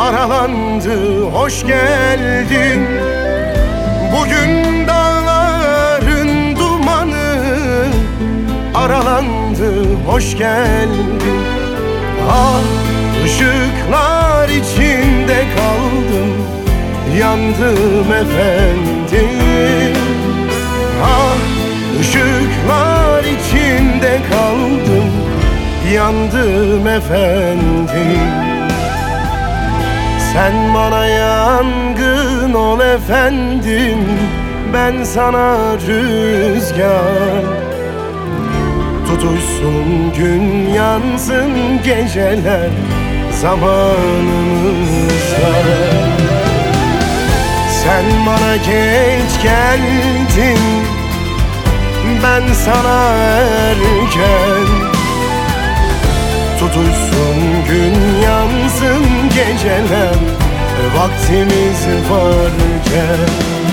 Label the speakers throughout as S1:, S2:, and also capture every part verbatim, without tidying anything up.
S1: aralandı, hoş geldin. Bugün dağların dumanı aralandı, hoş geldin. Ah, ışıklar içinde kaldım, yandım efendim. Ah, ışıklar içinde kaldım, yandım efendim. Sen bana yangın ol efendim, ben sana rüzgar. Tutuşsun gün, yansın geceler, zamanımızda. Sen bana geç geldin, ben sana erken. Tutuşsun gün, yansın geceler, vaktimiz varken.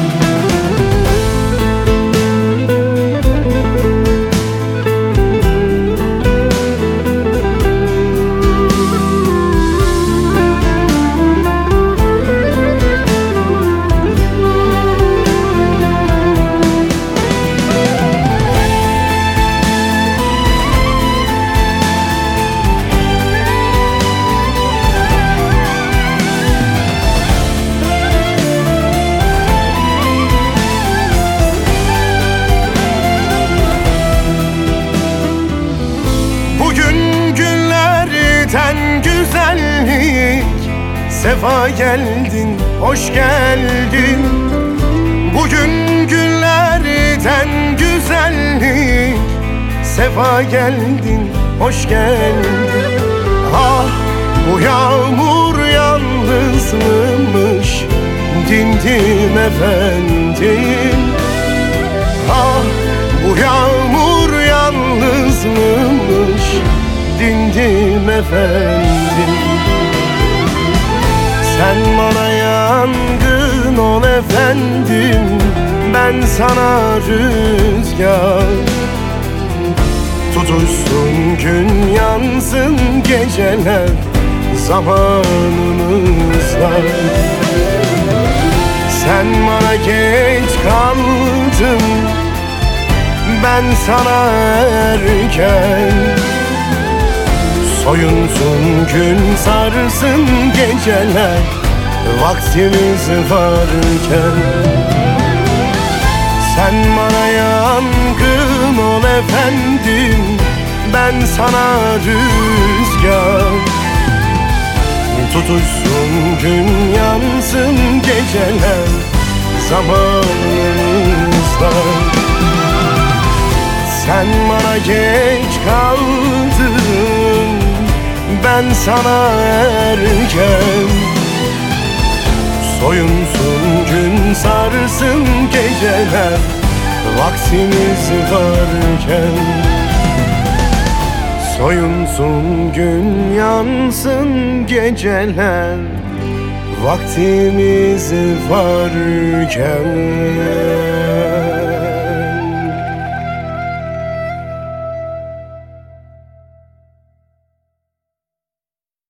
S1: Güzellik, sefa geldin, hoş geldin. Bugün günlerden güzellik, sefa geldin, hoş geldin. Ah, bu yağmur yalnızmış, dindim efendim. Ah, bu yağmur yalnızmış, dindim efendim. Sen bana yangın ol efendim, ben sana rüzgar. Tutuşsun gün, yansın geceler, zamanımız var. Sen bana geç kaldın, ben sana erken. Soyunsun gün, sarsın geceler, vaktimiz varken. Sen bana yangın ol efendim, ben sana rüzgar. Tutuşsun gün, yansın geceler, zamanımız var. Sen bana geç kaldın, ben sana erken. Soyunsun gün, sarsın geceler, vaktimiz varken. Soyunsun gün, yansın geceler, vaktimiz varken.